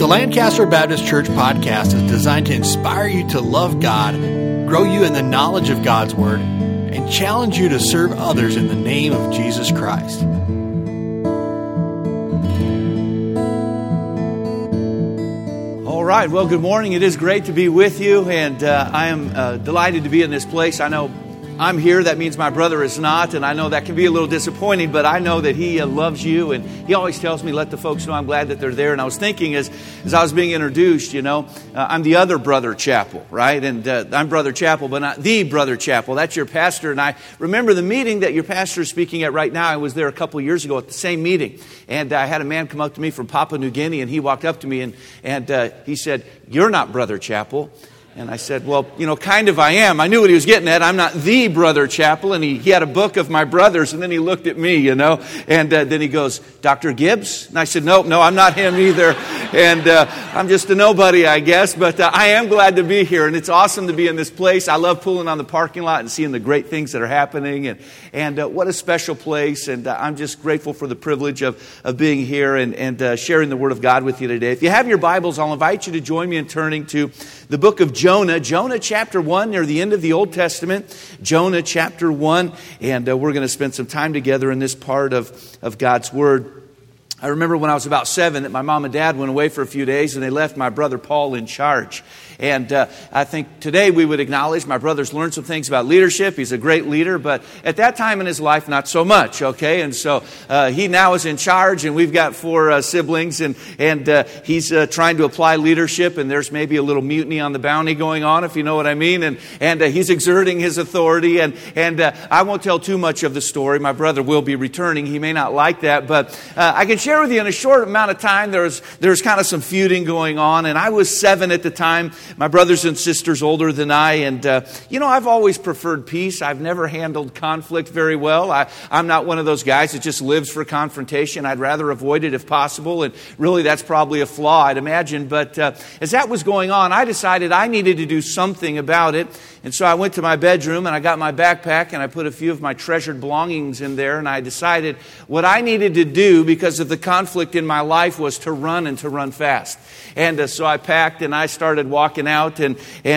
Lancaster Baptist Church podcast is designed to inspire you to love God, grow you in the knowledge of God's Word, and challenge you to serve others in the name of Jesus Christ. All right, well, good morning. It is great to be with you, and I am delighted to be in this place. I know I'm here, that means my brother is not, and I know that can be a little disappointing, but I know that he loves you, and he always tells me, let the folks know I'm glad that they're there. And I was thinking as I was being introduced, I'm the other Brother Chappell, right? And I'm Brother Chappell, but not the Brother Chappell. That's your pastor, and I remember the meeting that your pastor is speaking at right now. I was there a couple of years ago at the same meeting, and I had a man come up to me from Papua New Guinea, and he walked up to me, and he said, "You're not Brother Chappell." And I said, well, kind of I am. I knew what he was getting at. I'm not the Brother Chappell. And he had a book of my brothers. And then he looked at me, And then he goes, Dr. Gibbs? And I said, no, I'm not him either. And I'm just a nobody, I guess. But I am glad to be here. And it's awesome to be in this place. I love pulling on the parking lot and seeing the great things that are happening. And what a special place. And I'm just grateful for the privilege of being here and sharing the Word of God with you today. If you have your Bibles, I'll invite you to join me in turning to the book of Jonah chapter 1, near the end of the Old Testament. Jonah chapter 1, and we're going to spend some time together in this part of God's Word. I remember when I was about 7 that my mom and dad went away for a few days, and they left my brother Paul in charge. And I think today we would acknowledge my brother's learned some things about leadership. He's a great leader, but at that time in his life, not so much, okay? And so he now is in charge, and we've got 4 siblings, and he's trying to apply leadership, and there's maybe a little mutiny on the bounty going on, if you know what I mean. And he's exerting his authority, and I won't tell too much of the story. My brother will be returning. He may not like that, but I can share with you in a short amount of time, there's kind of some feuding going on, and I was 7 at the time. My brothers and sisters older than I, and I've always preferred peace. I've never handled conflict very well. I'm not one of those guys that just lives for confrontation. I'd rather avoid it if possible, and really that's probably a flaw, I'd imagine. But as that was going on, I decided I needed to do something about it. And so I went to my bedroom and I got my backpack and I put a few of my treasured belongings in there, and I decided what I needed to do because of the conflict in my life was to run and to run fast. And so I packed and I started walking out and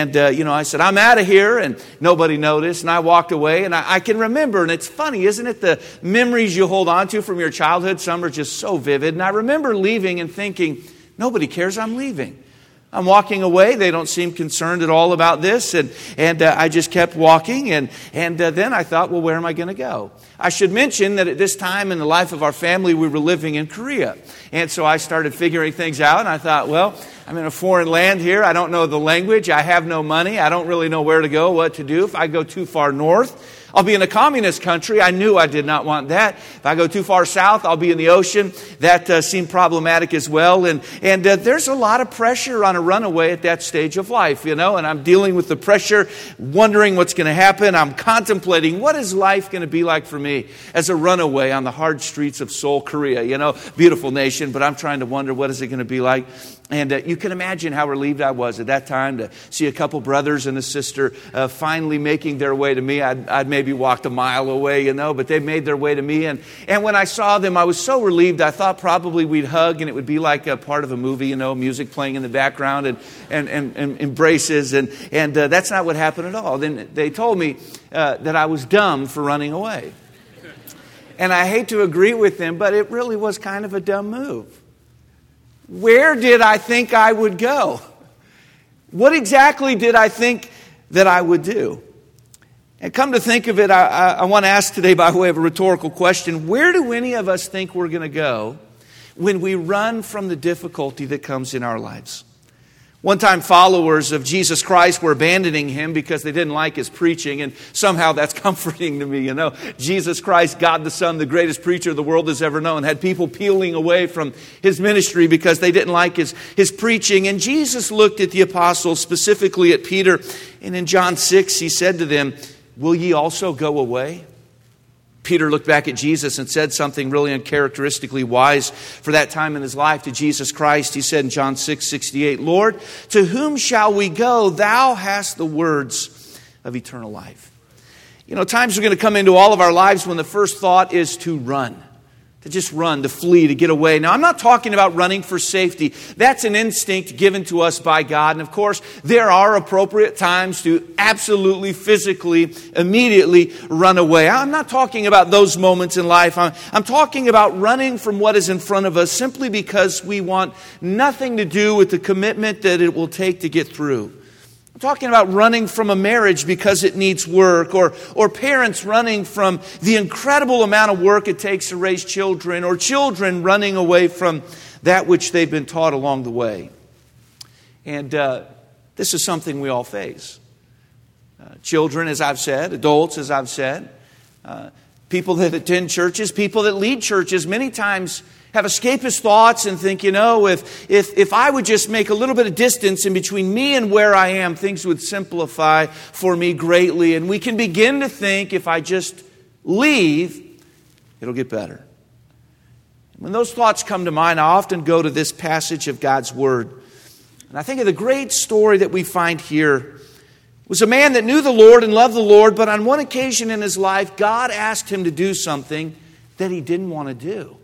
I said, I'm out of here, and nobody noticed, and I walked away. And I can remember, and it's funny, isn't it, the memories you hold on to from your childhood, some are just so vivid. And I remember leaving and thinking, nobody cares I'm leaving. I'm walking away. They don't seem concerned at all about this. And I just kept walking. And then I thought, well, where am I going to go? I should mention that at this time in the life of our family, we were living in Korea. And so I started figuring things out. And I thought, well, I'm in a foreign land here. I don't know the language. I have no money. I don't really know where to go, what to do. If I go too far north, I'll be in a communist country. I knew I did not want that. If I go too far south, I'll be in the ocean. That seemed problematic as well. And there's a lot of pressure on a runaway at that stage of life, And I'm dealing with the pressure, wondering what's going to happen. I'm contemplating what is life going to be like for me as a runaway on the hard streets of Seoul, Korea. Beautiful nation, but I'm trying to wonder what is it going to be like. And you can imagine how relieved I was at that time to see a couple brothers and a sister finally making their way to me. I'd maybe walked a mile away, but they made their way to me. And when I saw them, I was so relieved. I thought probably we'd hug and it would be like a part of a movie, music playing in the background and embraces. And that's not what happened at all. Then they told me that I was dumb for running away. And I hate to agree with them, but it really was kind of a dumb move. Where did I think I would go? What exactly did I think that I would do? And come to think of it, I want to ask today by way of a rhetorical question, where do any of us think we're going to go when we run from the difficulty that comes in our lives? One time followers of Jesus Christ were abandoning Him because they didn't like His preaching, and somehow that's comforting to me, Jesus Christ, God the Son, the greatest preacher the world has ever known, had people peeling away from His ministry because they didn't like His preaching. And Jesus looked at the apostles, specifically at Peter, and in John 6 He said to them, "Will ye also go away?" Peter looked back at Jesus and said something really uncharacteristically wise for that time in his life to Jesus Christ. He said in John 6:68, "Lord, to whom shall we go? Thou hast the words of eternal life." Times are going to come into all of our lives when the first thought is to run. to just run, to flee, to get away. Now, I'm not talking about running for safety. That's an instinct given to us by God. And of course, there are appropriate times to absolutely, physically, immediately run away. I'm not talking about those moments in life. I'm talking about running from what is in front of us simply because we want nothing to do with the commitment that it will take to get through. I'm talking about running from a marriage because it needs work, or parents running from the incredible amount of work it takes to raise children, or children running away from that which they've been taught along the way. And this is something we all face. Children, as I've said, adults, as I've said, people that attend churches, people that lead churches, many times have escapist thoughts and think, if I would just make a little bit of distance in between me and where I am, things would simplify for me greatly. And we can begin to think, if I just leave, it'll get better. When those thoughts come to mind, I often go to this passage of God's Word. And I think of the great story that we find here. It was a man that knew the Lord and loved the Lord, but on one occasion in his life, God asked him to do something that he didn't want to do.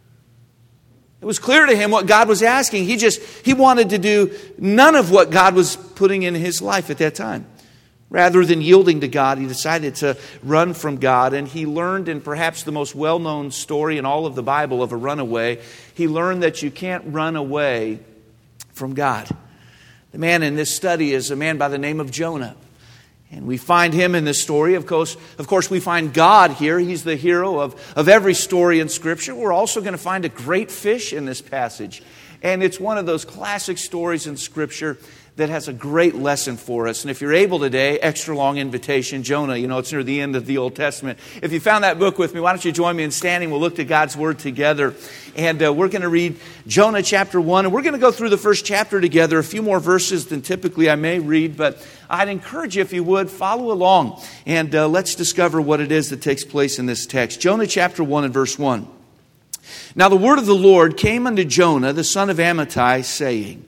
It was clear to him what God was asking. He wanted to do none of what God was putting in his life at that time. Rather than yielding to God, he decided to run from God. And he learned in perhaps the most well-known story in all of the Bible of a runaway, he learned that you can't run away from God. The man in this study is a man by the name of Jonah. And we find him in this story. Of course, we find God here. He's the hero of every story in Scripture. We're also going to find a great fish in this passage. And it's one of those classic stories in Scripture that has a great lesson for us. And if you're able today, extra long invitation, Jonah, it's near the end of the Old Testament. If you found that book with me, why don't you join me in standing? We'll look to God's Word together. And we're going to read Jonah chapter 1. And we're going to go through the first chapter together, a few more verses than typically I may read. But I'd encourage you, if you would, follow along. And let's discover what it is that takes place in this text. Jonah chapter 1 and verse 1. Now the word of the Lord came unto Jonah, the son of Amittai, saying,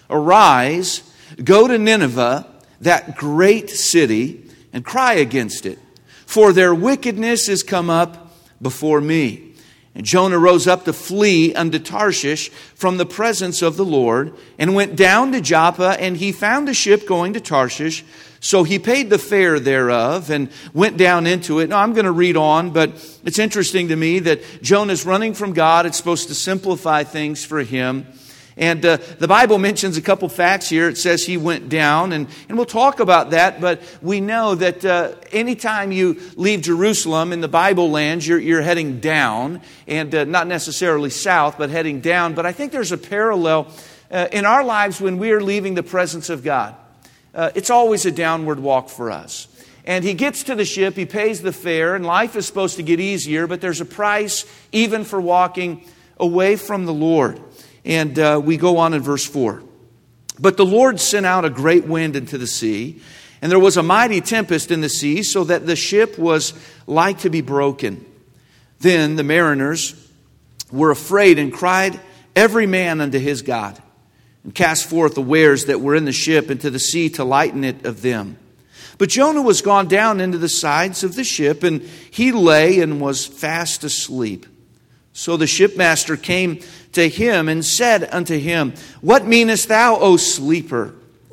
Arise, go to Nineveh, that great city, and cry against it, for their wickedness is come up before me. And Jonah rose up to flee unto Tarshish from the presence of the Lord, and went down to Joppa, and he found a ship going to Tarshish. So he paid the fare thereof and went down into it. Now I'm going to read on, but it's interesting to me that Jonah's running from God. It's supposed to simplify things for him. And the Bible mentions a couple facts here. It says he went down, and we'll talk about that. But we know that anytime you leave Jerusalem in the Bible lands, you're heading down, and not necessarily south, but heading down. But I think there's a parallel in our lives when we are leaving the presence of God. It's always a downward walk for us. And he gets to the ship, he pays the fare, and life is supposed to get easier, but there's a price even for walking away from the Lord. And we go on in verse 4. But the Lord sent out a great wind into the sea, and there was a mighty tempest in the sea, so that the ship was like to be broken. Then the mariners were afraid and cried every man unto his God, and cast forth the wares that were in the ship into the sea to lighten it of them. But Jonah was gone down into the sides of the ship, and he lay and was fast asleep. So the shipmaster came to him and said unto him, What meanest thou, O sleeper?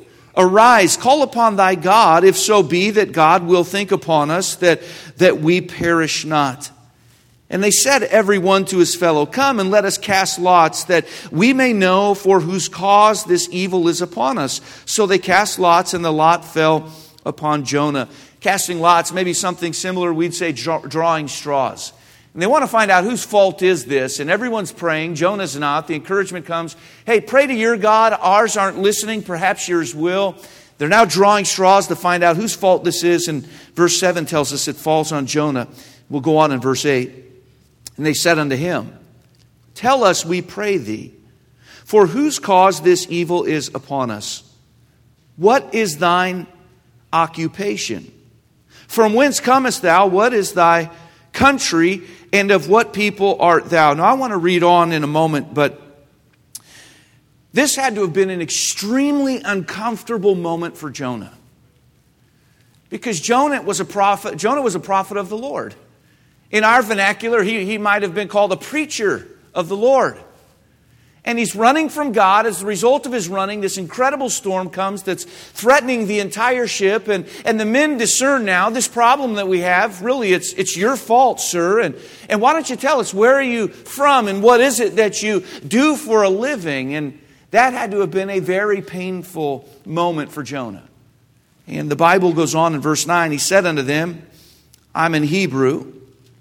Arise, call upon thy God, if so be that God will think upon us, that we perish not. And they said every one to his fellow, Come and let us cast lots, that we may know for whose cause this evil is upon us. So they cast lots, and the lot fell upon Jonah. Casting lots, maybe something similar, we'd say drawing straws. And they want to find out whose fault is this. And everyone's praying. Jonah's not. The encouragement comes, hey, pray to your God. Ours aren't listening. Perhaps yours will. They're now drawing straws to find out whose fault this is. And verse 7 tells us it falls on Jonah. We'll go on in verse 8. And they said unto him, Tell us, we pray thee, for whose cause this evil is upon us? What is thine occupation? From whence comest thou? What is thy country? And of what people art thou? Now I want to read on in a moment, but this had to have been an extremely uncomfortable moment for Jonah. Because Jonah was a prophet of the Lord. In our vernacular, he might have been called a preacher of the Lord. And he's running from God. As a result of his running, this incredible storm comes that's threatening the entire ship. And the men discern now this problem that we have. Really, it's your fault, sir. And why don't you tell us, where are you from? And what is it that you do for a living? And that had to have been a very painful moment for Jonah. And the Bible goes on in verse 9. He said unto them, I'm an Hebrew,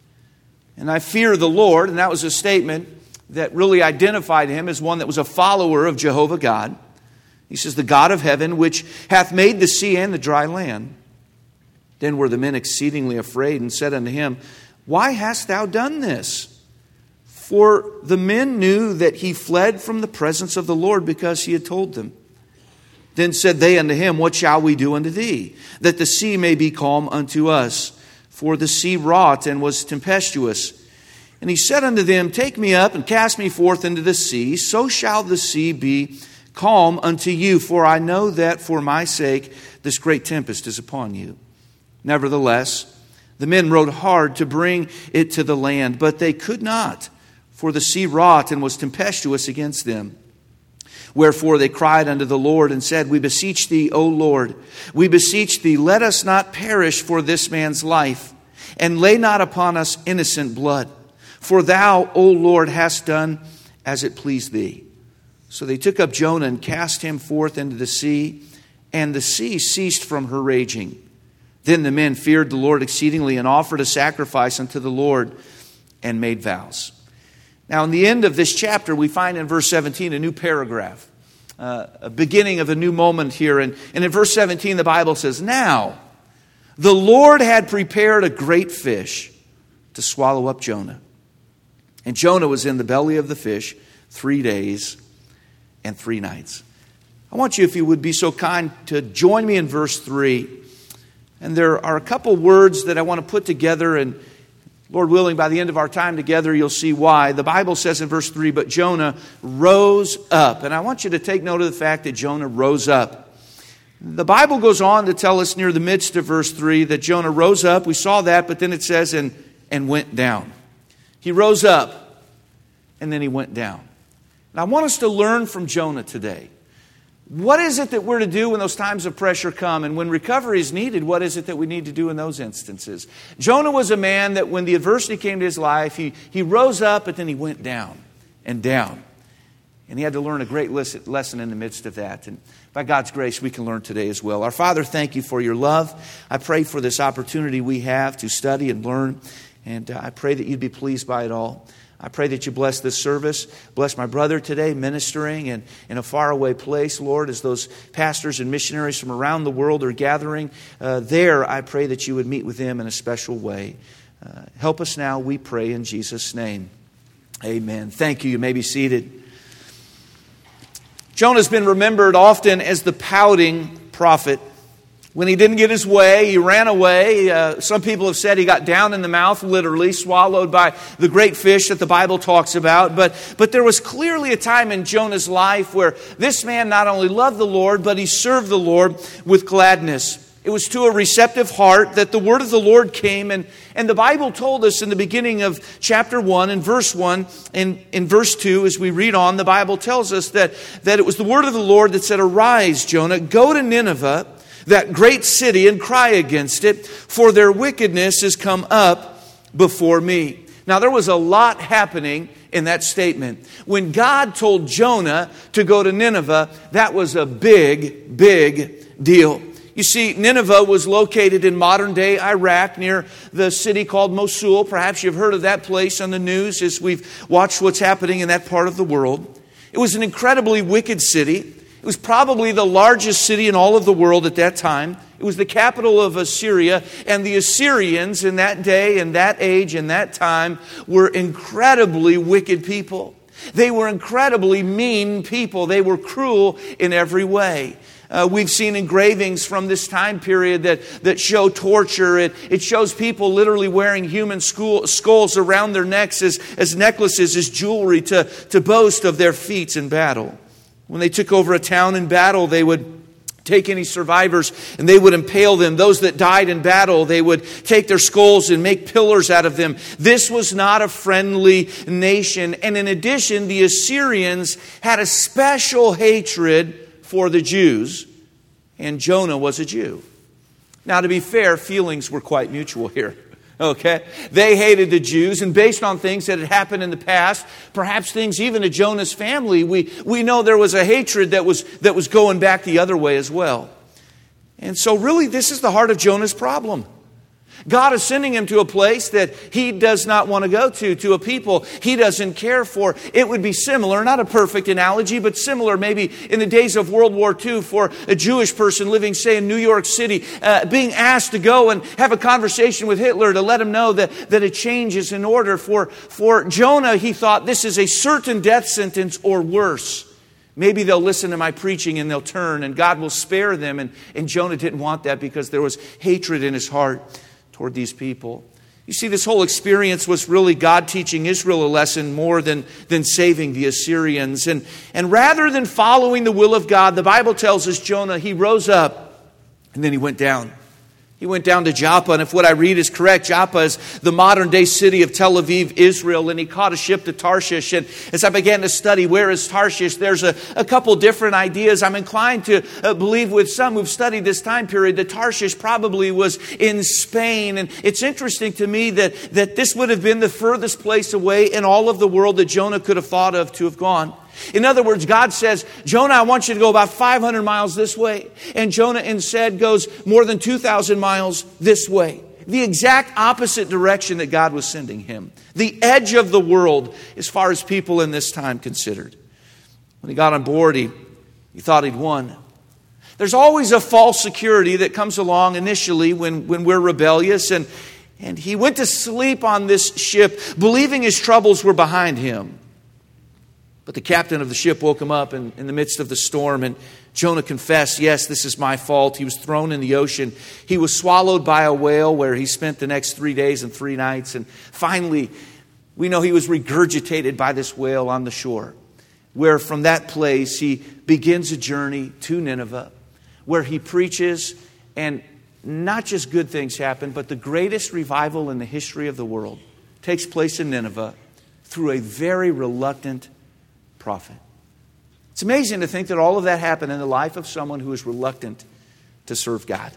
and I fear the Lord. And that was a statement that really identified him as one that was a follower of Jehovah God. He says, the God of heaven, which hath made the sea and the dry land. Then were the men exceedingly afraid, and said unto him, why hast thou done this? For the men knew that he fled from the presence of the Lord, because he had told them. Then said they unto him, what shall we do unto thee, that the sea may be calm unto us? For the sea wrought and was tempestuous. And he said unto them, take me up and cast me forth into the sea, so shall the sea be calm unto you. For I know that for my sake this great tempest is upon you. Nevertheless, the men rowed hard to bring it to the land, but they could not, for the sea wrought and was tempestuous against them. Wherefore they cried unto the Lord and said, we beseech thee, O Lord, we beseech thee, let us not perish for this man's life, and lay not upon us innocent blood. For thou, O Lord, hast done as it pleased thee. So they took up Jonah and cast him forth into the sea, and the sea ceased from her raging. Then the men feared the Lord exceedingly, and offered a sacrifice unto the Lord, and made vows. Now, in the end of this chapter, we find in verse 17 a new paragraph, a beginning of a new moment here. And in verse 17, the Bible says, now the Lord had prepared a great fish to swallow up Jonah. And Jonah was in the belly of the fish 3 days and 3 nights. I want you, if you would be so kind, to join me in verse 3. And there are a couple words that I want to put together, and Lord willing, by the end of our time together, you'll see why. The Bible says in verse 3, but Jonah rose up. And I want you to take note of the fact that Jonah rose up. The Bible goes on to tell us near the midst of verse 3 that Jonah rose up. We saw that, but then it says, and went down. He rose up, and then he went down. And I want us to learn from Jonah today. What is it that we're to do when those times of pressure come? And when recovery is needed, what is it that we need to do in those instances? Jonah was a man that when the adversity came to his life, he rose up, but then he went down and down. And he had to learn a great lesson in the midst of that. And by God's grace, we can learn today as well. Our Father, thank you for your love. I pray for this opportunity we have to study and learn. And I pray that you'd be pleased by it all. I pray that you bless this service. Bless my brother today ministering in a faraway place, Lord, as those pastors and missionaries from around the world are gathering there. I pray that you would meet with them in a special way. Help us now, we pray in Jesus' name. Amen. Thank you. You may be seated. Jonah's been remembered often as the pouting prophet. When he didn't get his way, he ran away. Some people have said he got down in the mouth, literally, swallowed by the great fish that the Bible talks about. But there was clearly a time in Jonah's life where this man not only loved the Lord, but he served the Lord with gladness. It was to a receptive heart that the word of the Lord came. And the Bible told us in the beginning of chapter 1, in verse 1, and in verse 2, as we read on, the Bible tells us that it was the word of the Lord that said, arise, Jonah, go to Nineveh, that great city, and cry against it, for their wickedness is come up before me. Now, there was a lot happening in that statement. When God told Jonah to go to Nineveh, that was a big, big deal. You see, Nineveh was located in modern-day Iraq near the city called Mosul. Perhaps you've heard of that place on the news as we've watched what's happening in that part of the world. It was an incredibly wicked city. It was probably the largest city in all of the world at that time. It was the capital of Assyria. And the Assyrians in that day, in that age, in that time, were incredibly wicked people. They were incredibly mean people. They were cruel in every way. We've seen engravings from this time period that show torture. It shows people literally wearing human skulls around their necks as necklaces, as jewelry to boast of their feats in battle. When they took over a town in battle, they would take any survivors and they would impale them. Those that died in battle, they would take their skulls and make pillars out of them. This was not a friendly nation. And in addition, the Assyrians had a special hatred for the Jews, and Jonah was a Jew. Now, to be fair, feelings were quite mutual here. Okay? They hated the Jews, and based on things that had happened in the past, perhaps things even to Jonah's family, we know there was a hatred that was going back the other way as well. And so really, this is the heart of Jonah's problem. God is sending him to a place that he does not want to go to a people he doesn't care for. It would be similar, not a perfect analogy, but similar maybe in the days of World War II for a Jewish person living, say, in New York City, being asked to go and have a conversation with Hitler to let him know that a change is in order. For Jonah, he thought this is a certain death sentence or worse. Maybe they'll listen to my preaching and they'll turn and God will spare them. And Jonah didn't want that because there was hatred in his heart toward these people. You see, this whole experience was really God teaching Israel a lesson more than saving the Assyrians. And rather than following the will of God, the Bible tells us Jonah, he rose up and then he went down. He went down to Joppa, and if what I read is correct, Joppa is the modern-day city of Tel Aviv, Israel, and he caught a ship to Tarshish. And as I began to study where is Tarshish, there's a couple different ideas. I'm inclined to believe with some who've studied this time period that Tarshish probably was in Spain. And it's interesting to me that this would have been the furthest place away in all of the world that Jonah could have thought of to have gone. In other words, God says, Jonah, I want you to go about 500 miles this way. And Jonah instead goes more than 2,000 miles this way. The exact opposite direction that God was sending him. The edge of the world as far as people in this time considered. When he got on board, he thought he'd won. There's always a false security that comes along initially when we're rebellious. And he went to sleep on this ship, believing his troubles were behind him. But the captain of the ship woke him up in the midst of the storm, and Jonah confessed, yes, this is my fault. He was thrown in the ocean. He was swallowed by a whale where he spent the next 3 days and 3 nights. And finally, we know he was regurgitated by this whale on the shore, where from that place he begins a journey to Nineveh, where he preaches, and not just good things happen, but the greatest revival in the history of the world takes place in Nineveh through a very reluctant prophet. It's amazing to think that all of that happened in the life of someone who is reluctant to serve God.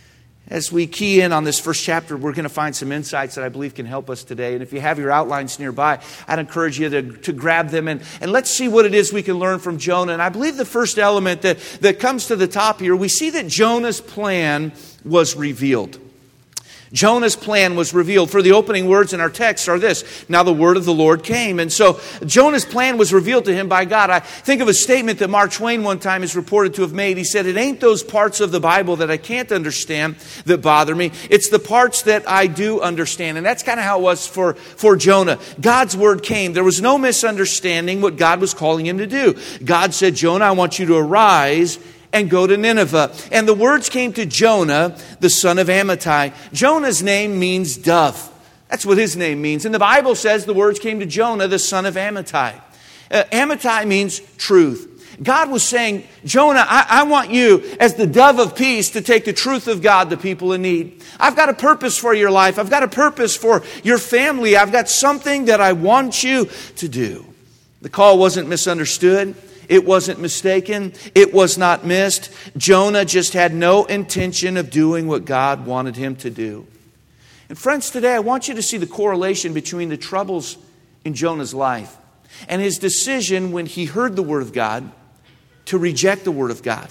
As we key in on this first chapter, we're going to find some insights that I believe can help us today. And if you have your outlines nearby, I'd encourage you to grab them and let's see what it is we can learn from Jonah. And I believe the first element that comes to the top here, we see that Jonah's plan was revealed. Jonah's plan was revealed. For the opening words in our text are this: now the word of the Lord came. And so Jonah's plan was revealed to him by God. I think of a statement that Mark Twain one time is reported to have made. He said, it ain't those parts of the Bible that I can't understand that bother me. It's the parts that I do understand. And that's kind of how it was for Jonah. God's word came. There was no misunderstanding what God was calling him to do. God said, Jonah, I want you to arise and go to Nineveh. And the words came to Jonah, the son of Amittai. Jonah's name means dove. That's what his name means. And the Bible says the words came to Jonah, the son of Amittai. Amittai means truth. God was saying, Jonah, I want you as the dove of peace to take the truth of God to people in need. I've got a purpose for your life. I've got a purpose for your family. I've got something that I want you to do. The call wasn't misunderstood. It wasn't mistaken. It was not missed. Jonah just had no intention of doing what God wanted him to do. And friends, today I want you to see the correlation between the troubles in Jonah's life and his decision when he heard the word of God to reject the word of God.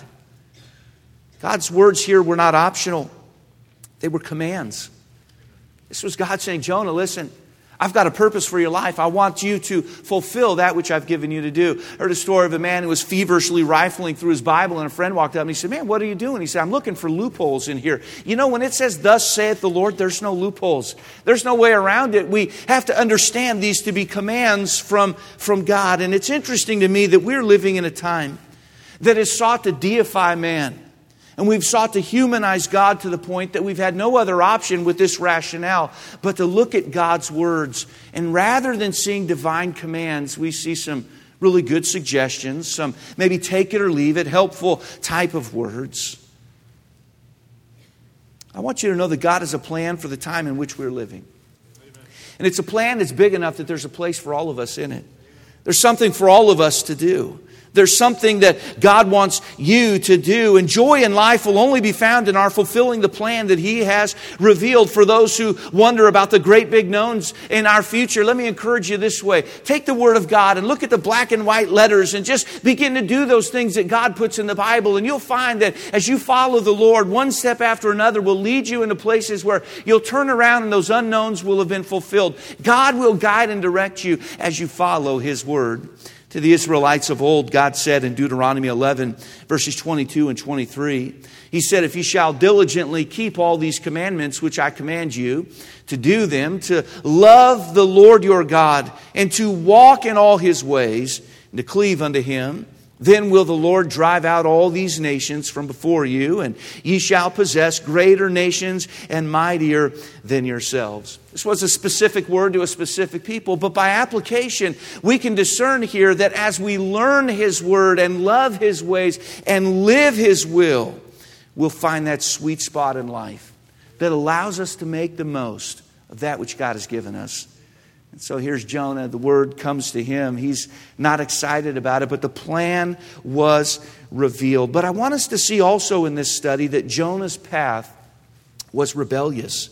God's words here were not optional. They were commands. This was God saying, Jonah, listen, I've got a purpose for your life. I want you to fulfill that which I've given you to do. I heard a story of a man who was feverishly rifling through his Bible, and a friend walked up and he said, man, what are you doing? He said, I'm looking for loopholes in here. You know, when it says, thus saith the Lord, there's no loopholes. There's no way around it. We have to understand these to be commands from God. And it's interesting to me that we're living in a time that has sought to deify man. And we've sought to humanize God to the point that we've had no other option with this rationale but to look at God's words. And rather than seeing divine commands, we see some really good suggestions, some maybe take it or leave it, helpful type of words. I want you to know that God has a plan for the time in which we're living. And it's a plan that's big enough that there's a place for all of us in it. There's something for all of us to do. There's something that God wants you to do. And joy in life will only be found in our fulfilling the plan that He has revealed. For those who wonder about the great big knowns in our future, let me encourage you this way. Take the Word of God and look at the black and white letters and just begin to do those things that God puts in the Bible. And you'll find that as you follow the Lord, one step after another will lead you into places where you'll turn around and those unknowns will have been fulfilled. God will guide and direct you as you follow His Word. To the Israelites of old, God said in Deuteronomy 11, verses 22 and 23, He said, if you shall diligently keep all these commandments which I command you, to do them, to love the Lord your God, and to walk in all His ways, and to cleave unto Him, then will the Lord drive out all these nations from before you, and ye shall possess greater nations and mightier than yourselves. This was a specific word to a specific people, but by application, we can discern here that as we learn His Word and love His ways and live His will, we'll find that sweet spot in life that allows us to make the most of that which God has given us. And so here's Jonah. The word comes to him. He's not excited about it, but the plan was revealed. But I want us to see also in this study that Jonah's path was rebellious.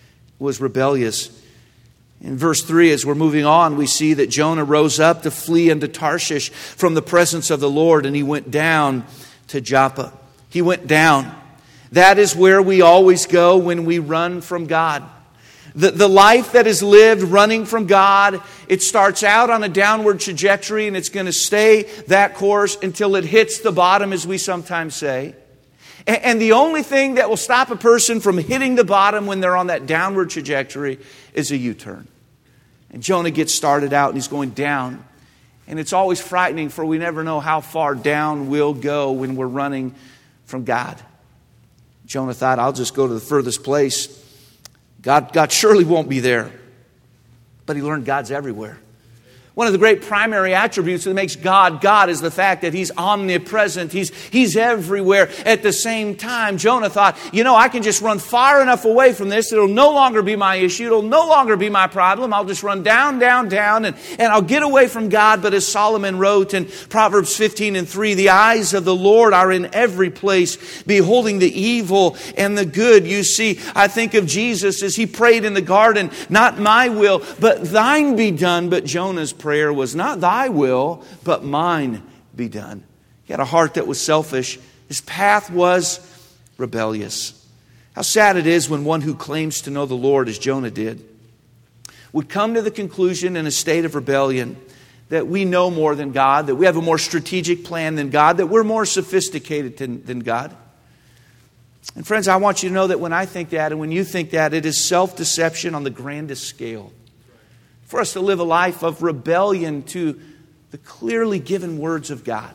In verse 3, as we're moving on, we see that Jonah rose up to flee into Tarshish from the presence of the Lord, and he went down to Joppa. He went down. That is where we always go when we run from God. The life that is lived running from God, it starts out on a downward trajectory and it's going to stay that course until it hits the bottom, as we sometimes say. And the only thing that will stop a person from hitting the bottom when they're on that downward trajectory is a U-turn. And Jonah gets started out and he's going down. And it's always frightening, for we never know how far down we'll go when we're running from God. Jonah thought, I'll just go to the furthest place. God surely won't be there. But he learned God's everywhere. One of the great primary attributes that makes God God is the fact that He's omnipresent. He's everywhere at the same time. Jonah thought, I can just run far enough away from this. It'll no longer be my issue. It'll no longer be my problem. I'll just run down, down, down, and I'll get away from God. But as Solomon wrote in Proverbs 15:3, the eyes of the Lord are in every place, beholding the evil and the good. You see, I think of Jesus as He prayed in the garden, not my will, but thine be done. But Jonah's prayer was not thy will, but mine be done. He had a heart that was selfish. His path was rebellious. How sad it is when one who claims to know the Lord, as Jonah did, would come to the conclusion in a state of rebellion that we know more than God, that we have a more strategic plan than God, that we're more sophisticated than God. And friends, I want you to know that when I think that and when you think that, it is self-deception on the grandest scale. For us to live a life of rebellion to the clearly given words of God.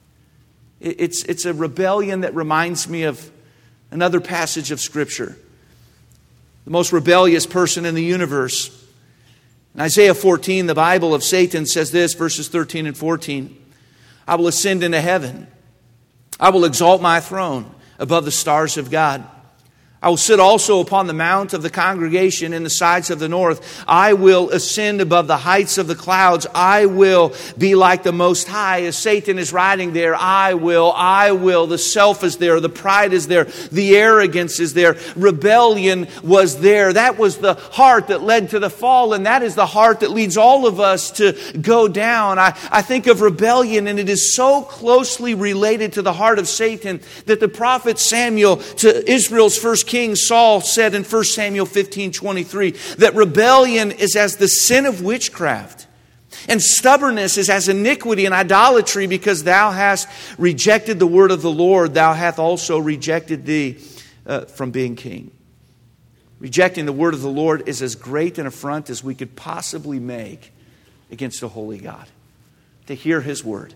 It's a rebellion that reminds me of another passage of Scripture. The most rebellious person in the universe. In Isaiah 14, the Bible of Satan says this, verses 13 and 14. I will ascend into heaven. I will exalt my throne above the stars of God. I will sit also upon the mount of the congregation in the sides of the north. I will ascend above the heights of the clouds. I will be like the Most High. As Satan is riding there, I will. The self is there. The pride is there. The arrogance is there. Rebellion was there. That was the heart that led to the fall, and that is the heart that leads all of us to go down. I think of rebellion, and it is so closely related to the heart of Satan that the prophet Samuel, to Israel's first king Saul, said in 1 Samuel 15:23 that rebellion is as the sin of witchcraft, and stubbornness is as iniquity and idolatry, because thou hast rejected the word of the Lord, thou hath also rejected thee from being king. Rejecting the word of the Lord is as great an affront as we could possibly make against a holy God. To hear His word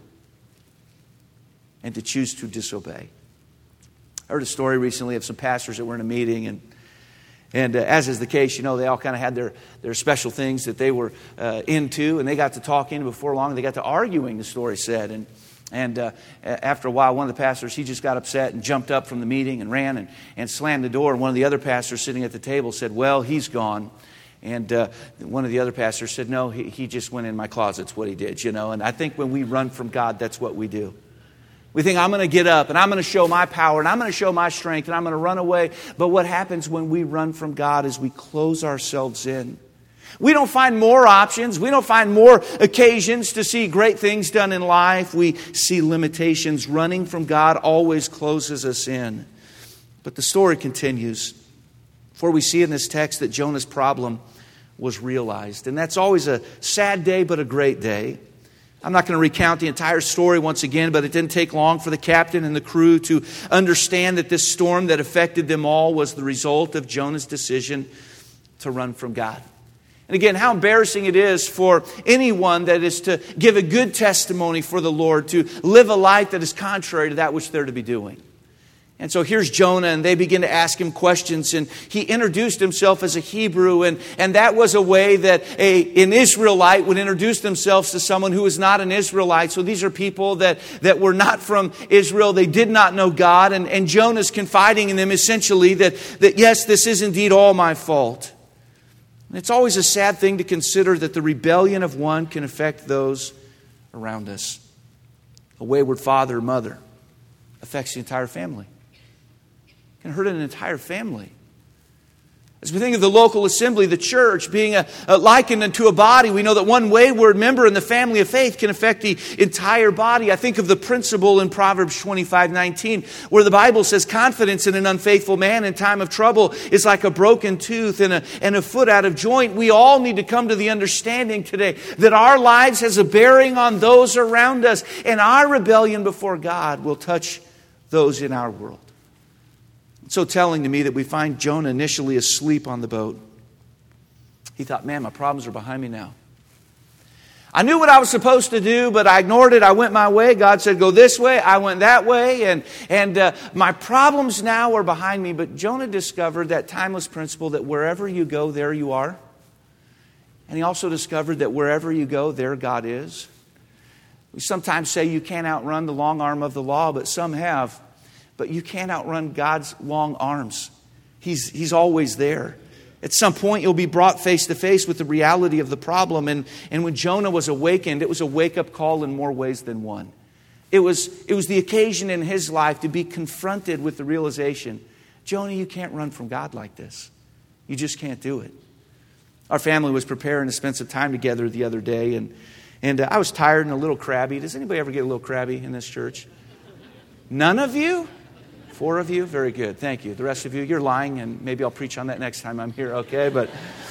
and to choose to disobey. I heard a story recently of some pastors that were in a meeting, and And as is the case, they all kind of had their special things that they were into, and they got to talking. Before long, they got to arguing, the story said. And after a while, one of the pastors, he just got upset and jumped up from the meeting and ran and slammed the door. And one of the other pastors sitting at the table said, well, he's gone. And one of the other pastors said, no, he just went in my closet's what he did, And I think when we run from God, that's what we do. We think, I'm going to get up and I'm going to show my power and I'm going to show my strength and I'm going to run away. But what happens when we run from God is we close ourselves in. We don't find more options. We don't find more occasions to see great things done in life. We see limitations. Running from God always closes us in. But the story continues. For we see in this text that Jonah's problem was realized. And that's always a sad day, but a great day. I'm not going to recount the entire story once again, but it didn't take long for the captain and the crew to understand that this storm that affected them all was the result of Jonah's decision to run from God. And again, how embarrassing it is for anyone that is to give a good testimony for the Lord, to live a life that is contrary to that which they're to be doing. And so here's Jonah, and they begin to ask him questions, and he introduced himself as a Hebrew, and that was a way that an Israelite would introduce themselves to someone who is not an Israelite. So these are people that were not from Israel. They did not know God, and Jonah's confiding in them essentially that yes, this is indeed all my fault. And it's always a sad thing to consider that the rebellion of one can affect those around us. A wayward father or mother affects the entire family. Can hurt an entire family. As we think of the local assembly, the church being likened unto a body, we know that one wayward member in the family of faith can affect the entire body. I think of the principle in Proverbs 25:19, where the Bible says, confidence in an unfaithful man in time of trouble is like a broken tooth and a foot out of joint. We all need to come to the understanding today that our lives has a bearing on those around us, and our rebellion before God will touch those in our world. It's so telling to me that we find Jonah initially asleep on the boat. He thought, man, my problems are behind me now. I knew what I was supposed to do, but I ignored it. I went my way. God said, go this way. I went that way. And my problems now are behind me. But Jonah discovered that timeless principle that wherever you go, there you are. And he also discovered that wherever you go, there God is. We sometimes say you can't outrun the long arm of the law, but some have. But you can't outrun God's long arms. He's always there. At some point, you'll be brought face to face with the reality of the problem. And when Jonah was awakened, it was a wake-up call in more ways than one. It was the occasion in his life to be confronted with the realization, Jonah, you can't run from God like this. You just can't do it. Our family was preparing to spend some time together the other day. And I was tired and a little crabby. Does anybody ever get a little crabby in this church? None of you? 4 of you? Very good. Thank you. The rest of you, you're lying, and maybe I'll preach on that next time I'm here, okay? But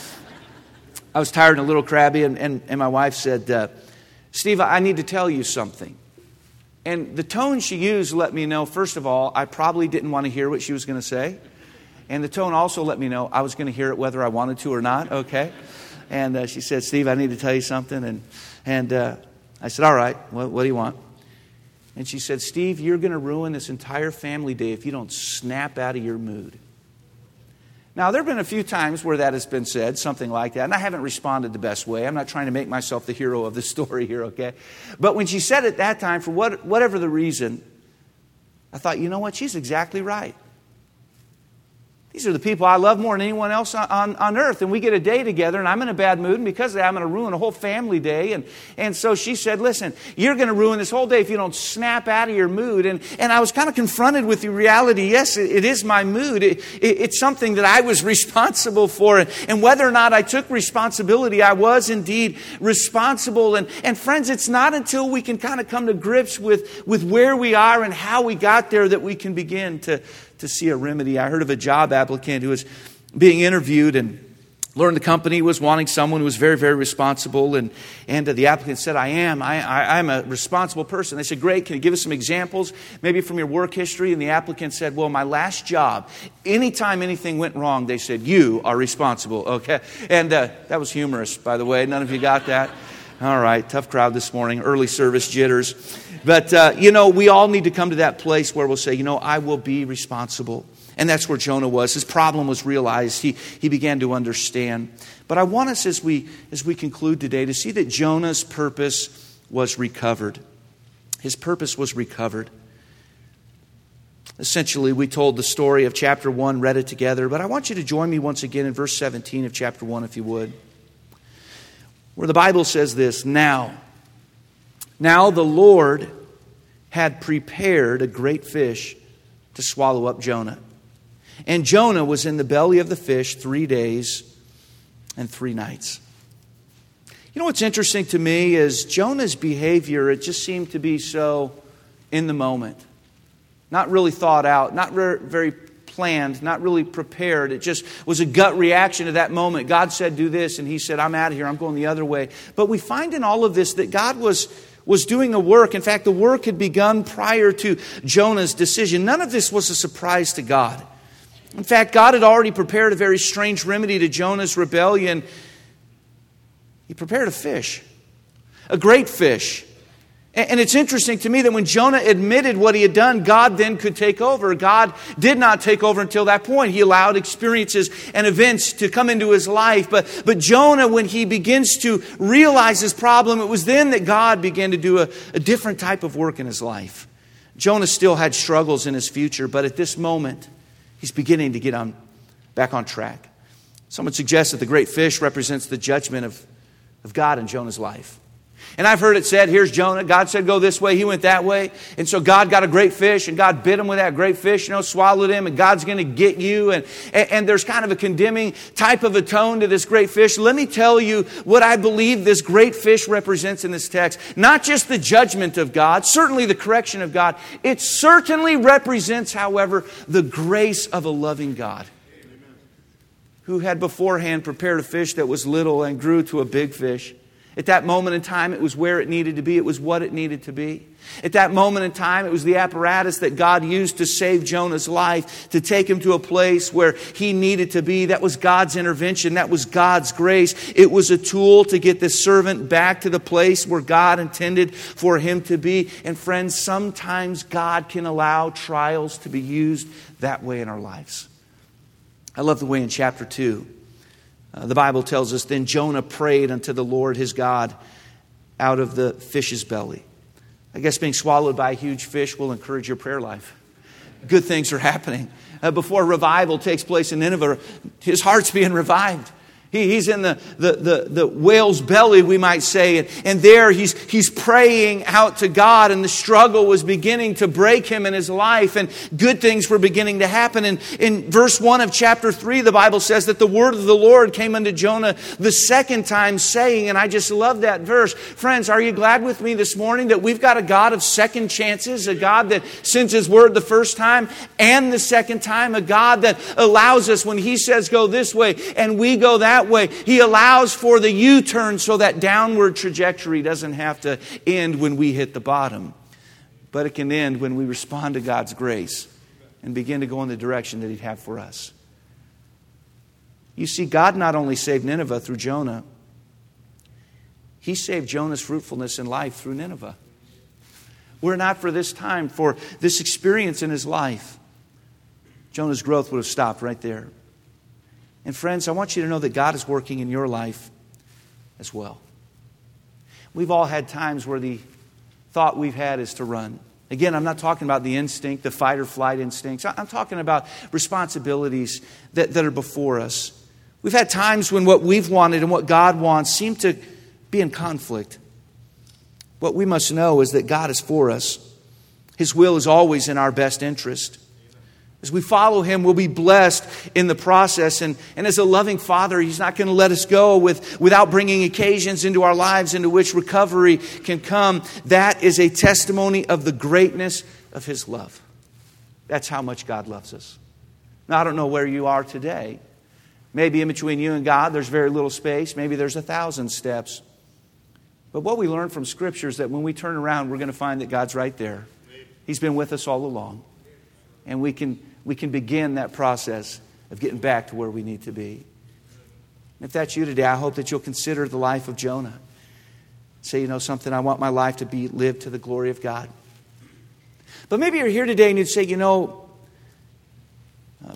I was tired and a little crabby, and my wife said, Steve, I need to tell you something. And the tone she used let me know, first of all, I probably didn't want to hear what she was going to say. And the tone also let me know I was going to hear it whether I wanted to or not, okay? And she said, Steve, I need to tell you something. And I said, all right, what do you want? And she said, Steve, you're going to ruin this entire family day if you don't snap out of your mood. Now, there have been a few times where that has been said, something like that, and I haven't responded the best way. I'm not trying to make myself the hero of the story here, okay? But when she said it that time, for whatever the reason, I thought, you know what? She's exactly right. These are the people I love more than anyone else on earth. And we get a day together, and I'm in a bad mood, and because of that, I'm going to ruin a whole family day. And so she said, listen, you're going to ruin this whole day if you don't snap out of your mood. And I was kind of confronted with the reality, yes, it is my mood. It's something that I was responsible for. And whether or not I took responsibility, I was indeed responsible. And friends, it's not until we can kind of come to grips with where we are and how we got there that we can begin to see a remedy. I heard of a job applicant who was being interviewed and learned the company was wanting someone who was very, very responsible. And the applicant said, I'm a responsible person. They said, great, can you give us some examples, maybe from your work history? And the applicant said, well, my last job, anytime anything went wrong, they said, you are responsible, okay? And that was humorous, by the way. None of you got that? All right, tough crowd this morning, early service jitters. But, we all need to come to that place where we'll say, I will be responsible. And that's where Jonah was. His problem was realized. He began to understand. But I want us, as we conclude today, to see that Jonah's purpose was recovered. His purpose was recovered. Essentially, we told the story of chapter 1, read it together. But I want you to join me once again in verse 17 of chapter 1, if you would, where the Bible says this, Now the Lord had prepared a great fish to swallow up Jonah. And Jonah was in the belly of the fish 3 days and 3 nights. You know what's interesting to me is Jonah's behavior, it just seemed to be so in the moment. Not really thought out, not very planned, not really prepared. It just was a gut reaction to that moment. God said, do this, and he said, I'm out of here, I'm going the other way. But we find in all of this that God was doing a work. In fact, the work had begun prior to Jonah's decision. None of this was a surprise to God. In fact, God had already prepared a very strange remedy to Jonah's rebellion. He prepared a fish, a great fish. And it's interesting to me that when Jonah admitted what he had done, God then could take over. God did not take over until that point. He allowed experiences and events to come into his life. But Jonah, when he begins to realize his problem, it was then that God began to do a different type of work in his life. Jonah still had struggles in his future, but at this moment, he's beginning to get back on track. Someone suggests that the great fish represents the judgment of God in Jonah's life. And I've heard it said, here's Jonah. God said go this way. He went that way. And so God got a great fish and God bit him with that great fish, swallowed him, and God's going to get you. And there's kind of a condemning type of a tone to this great fish. Let me tell you what I believe this great fish represents in this text. Not just the judgment of God, certainly the correction of God. It certainly represents, however, the grace of a loving God who had beforehand prepared a fish that was little and grew to a big fish. At that moment in time, it was where it needed to be. It was what it needed to be. At that moment in time, it was the apparatus that God used to save Jonah's life, to take him to a place where he needed to be. That was God's intervention. That was God's grace. It was a tool to get this servant back to the place where God intended for him to be. And friends, sometimes God can allow trials to be used that way in our lives. I love the way in chapter 2, the Bible tells us, then Jonah prayed unto the Lord his God out of the fish's belly. I guess being swallowed by a huge fish will encourage your prayer life. Good things are happening. Before revival takes place in Nineveh, his heart's being revived. He's in the whale's belly, we might say. And there he's praying out to God. And the struggle was beginning to break him in his life. And good things were beginning to happen. And in verse 1 of chapter 3, the Bible says that the word of the Lord came unto Jonah the second time, saying, and I just love that verse. Friends, are you glad with me this morning that we've got a God of second chances? A God that sends his word the first time and the second time. A God that allows us when he says go this way and we go that way. He allows for the U-turn so that downward trajectory doesn't have to end when we hit the bottom. But it can end when we respond to God's grace and begin to go in the direction that he'd have for us. You see, God not only saved Nineveh through Jonah, he saved Jonah's fruitfulness in life through Nineveh. Were it not for this time, for this experience in his life, Jonah's growth would have stopped right there. And friends, I want you to know that God is working in your life as well. We've all had times where the thought we've had is to run. Again, I'm not talking about the instinct, the fight or flight instincts. I'm talking about responsibilities that are before us. We've had times when what we've wanted and what God wants seem to be in conflict. What we must know is that God is for us. His will is always in our best interest. As we follow him, we'll be blessed in the process. And as a loving Father, he's not going to let us go without bringing occasions into our lives into which recovery can come. That is a testimony of the greatness of his love. That's how much God loves us. Now, I don't know where you are today. Maybe in between you and God, there's very little space. Maybe there's 1,000 steps. But what we learn from Scripture is that when we turn around, we're going to find that God's right there. He's been with us all along. And we can begin that process of getting back to where we need to be. And if that's you today, I hope that you'll consider the life of Jonah. Say, you know something, I want my life to be lived to the glory of God. But maybe you're here today and you'd say,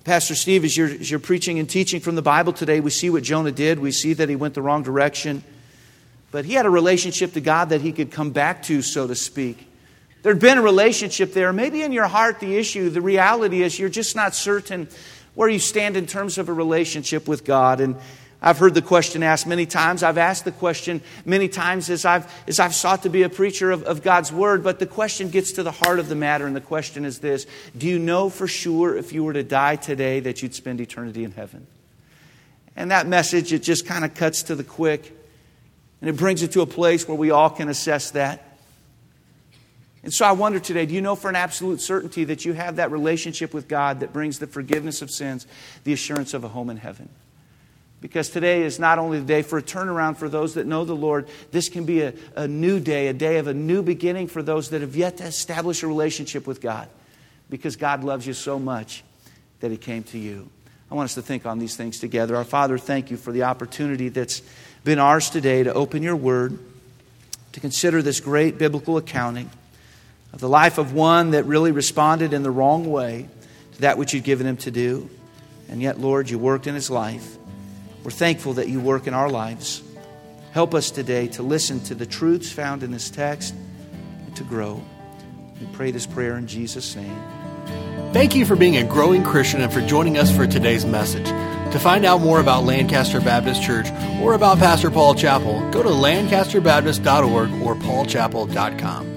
Pastor Steve, as you're preaching and teaching from the Bible today, we see what Jonah did. We see that he went the wrong direction. But he had a relationship to God that he could come back to, so to speak. There'd been a relationship there. Maybe in your heart, the reality is you're just not certain where you stand in terms of a relationship with God. And I've heard the question asked many times. I've asked the question many times as I've sought to be a preacher of God's Word. But the question gets to the heart of the matter, and the question is this: do you know for sure if you were to die today that you'd spend eternity in heaven? And that message, it just kind of cuts to the quick, and it brings it to a place where we all can assess that. And so I wonder today, do you know for an absolute certainty that you have that relationship with God that brings the forgiveness of sins, the assurance of a home in heaven? Because today is not only the day for a turnaround for those that know the Lord, this can be a new day, a day of a new beginning for those that have yet to establish a relationship with God. Because God loves you so much that He came to you. I want us to think on these things together. Our Father, thank you for the opportunity that's been ours today to open your Word, to consider this great biblical accounting of the life of one that really responded in the wrong way to that which you'd given him to do. And yet, Lord, you worked in his life. We're thankful that you work in our lives. Help us today to listen to the truths found in this text and to grow. We pray this prayer in Jesus' name. Thank you for being a growing Christian and for joining us for today's message. To find out more about Lancaster Baptist Church or about Pastor Paul Chappell, go to lancasterbaptist.org or paulchappell.com.